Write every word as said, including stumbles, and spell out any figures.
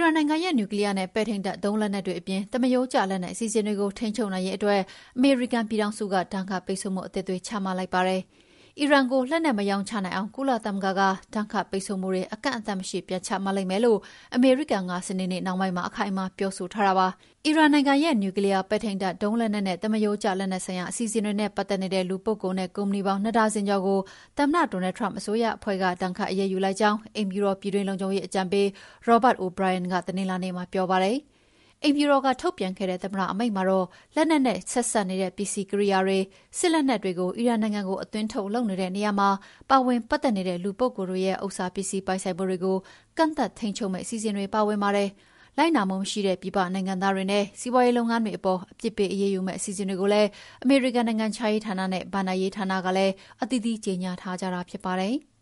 ရန်နိုင်ငံရဲ့နျူကလ িয়ারနဲ့ပဲ့ထိန်းတပ်ဒုံးလက်နက်တွေအပြင်တမယိုးကျလက်နက်အစီအစဉ်တွေကိုထိန်းချုပ်နိုင်ရေးအတွက်အမေရိကန်ပြည်ထောင်စုကဒဏ်ခတ်ပိတ်ဆို့မှုအသစ်တွေချမှတ်လိုက်ပါတယ်။အီရန်ကိုလက်နက်မရောင်းချနိုင်အောင်ကုလသမဂ္ဂကဒဏ်ခတ်ပိတ်ဆို့မှုတွေအကန့်အသတ်မရှိပြန်ချမှတ်လိုက်မယ်လို့အမေရိကန်ကစနေနေ့နောက်ပိုင်းမှာအခိုင်အမာပြောဆိုထားတာပါ။အီရန်နိုင်ငံရဲ့နျူကလ িয়ারပဲ့ထိန်းတပ်ဒုံးလက်နက်နဲ့တမယိုးကျလက်နက်ဆိုင်ရာအစီအစဉ်တွေနဲ့ပတ်သက်နေတဲ့လူပုဂ္ဂိုလ်နဲ့ကုမ္ပဏီပေါင်းနှစ်ဒါဇင်ကျော်ကိုသမ္မတဒေါ်နယ်ထရန့်အစိုးရအဖွဲ့ကဒဏ်ခတ်အရေးယူလိုက်ကြောင်းအိမ်ဖြူတော်ပြည်တွင်းလုံခြုံရေးအကြံပေး Robert O'Brien ကတနင်္လာနေ့မှာပြောပါတယ်။အိမ်ဖြူတော်ကထုတ်ပြန်ခဲ့တဲ့သမ္မတအမိန့်မှာတော့လက်နက်နဲ့ဆက်စပ်နေတဲ့ပစ္စည်းကိရိယာတွေစစ်လက်နက်တွေကိုအီရန်နိုင်ငံကိုအသွင်းထုတ်လုပ်နေတဲ့နေရာမှာပါဝင်ပတ်သက်နေတဲ့လူပုဂ္ဂိုလ်တွေရဲ့ဥစ္စာပစ္စည်းပိုင်ဆိုင်မှုတွေကိုကန့်သတ်ထိန်းချုပ်မယ့်အစီအစဉ်တွေပါဝင်ပါတယ်။လိုက်နာမှုမရှိတဲ့ပြည်ပနိုင်ငံသားတွေနဲ့စီးပွားရေးလုပ်ငန်းတွေအပေါ်အပြစ်ပေးအရေးယူမယ့်အစီအစဉ်တွေကိုလည်းအမေရိကန်နိုင်ငံခြားရေးဌာနနဲ့ဘဏ္ဍာရေးဌာနကလည်းအသီးသီးကြေညာထားကြတာဖြစ်ပါတယ်။